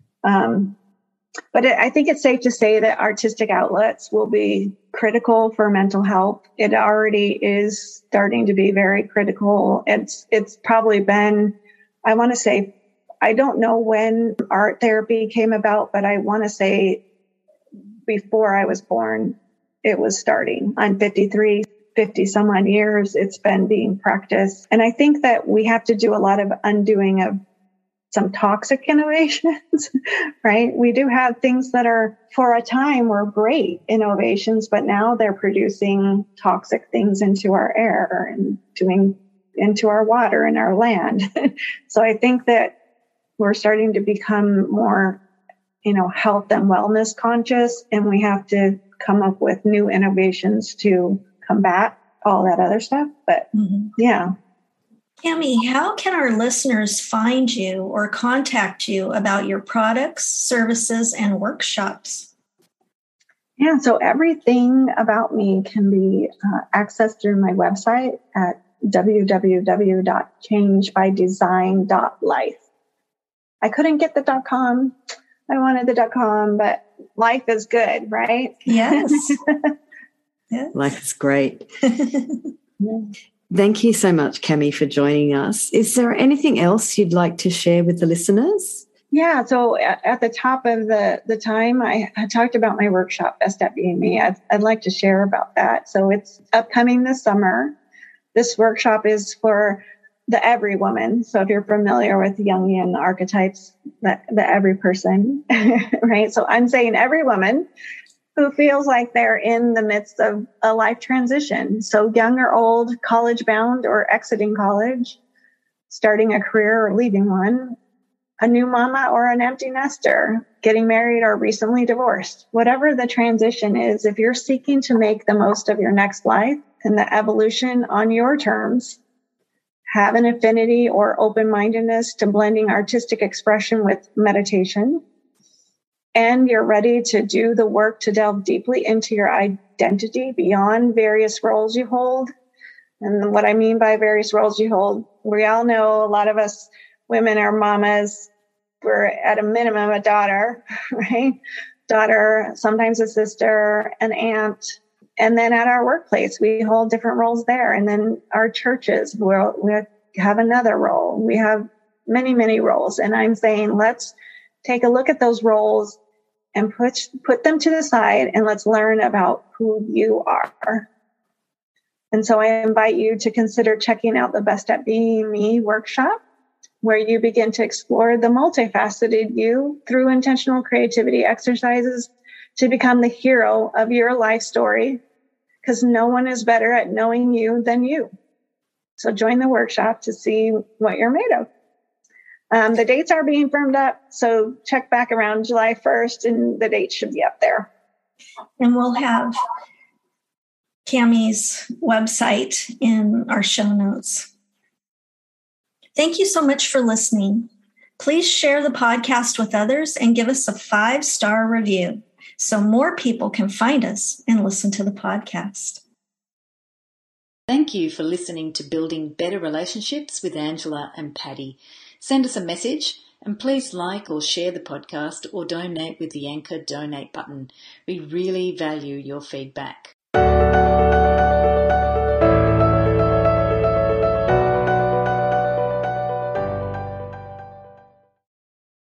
But I think it's safe to say that artistic outlets will be critical for mental health. It already is starting to be very critical. It's probably been, I want to say, I don't know when art therapy came about, but I want to say before I was born, it was starting. I'm 53, 50 some odd years. It's been being practiced. And I think that we have to do a lot of undoing of some toxic innovations, right? We do have things that are, for a time, were great innovations, but now they're producing toxic things into our air and doing into our water and our land. So I think that we're starting to become more, health and wellness conscious, and we have to come up with new innovations to combat all that other stuff. But yeah. Cami, how can our listeners find you or contact you about your products, services, and workshops? Yeah, so everything about me can be accessed through my website at www.changebydesign.life. I couldn't get the .com. I wanted the .com, but life is good, right? Yes. Yes. Life is great. Thank you so much, Cami, for joining us. Is there anything else you'd like to share with the listeners? Yeah, so at the top of the time, I talked about my workshop, Best at Being Me. I'd like to share about that. So it's upcoming this summer. This workshop is for the every woman. So if you're familiar with Jungian archetypes, the every person, right? So I'm saying every woman who feels like they're in the midst of a life transition. So young or old, college bound or exiting college, starting a career or leaving one, a new mama or an empty nester, getting married or recently divorced. Whatever the transition is, if you're seeking to make the most of your next life and the evolution on your terms, have an affinity or open-mindedness to blending artistic expression with meditation, and you're ready to do the work to delve deeply into your identity beyond various roles you hold. And what I mean by various roles you hold, we all know a lot of us women are mamas. We're at a minimum a daughter, right? Daughter, sometimes a sister, an aunt. And then at our workplace, we hold different roles there. And then our churches, we have another role. We have many, many roles. And I'm saying, let's take a look at those roles and put them to the side, and let's learn about who you are. And so I invite you to consider checking out the Best at Being Me workshop, where you begin to explore the multifaceted you through intentional creativity exercises to become the hero of your life story, because no one is better at knowing you than you. So join the workshop to see what you're made of. The dates are being firmed up, so check back around July 1st, and the dates should be up there. And we'll have Cami's website in our show notes. Thank you so much for listening. Please share the podcast with others and give us a 5-star review so more people can find us and listen to the podcast. Thank you for listening to Building Better Relationships with Angela and Patty. Send us a message and please like or share the podcast or donate with the Anchor donate button. We really value your feedback.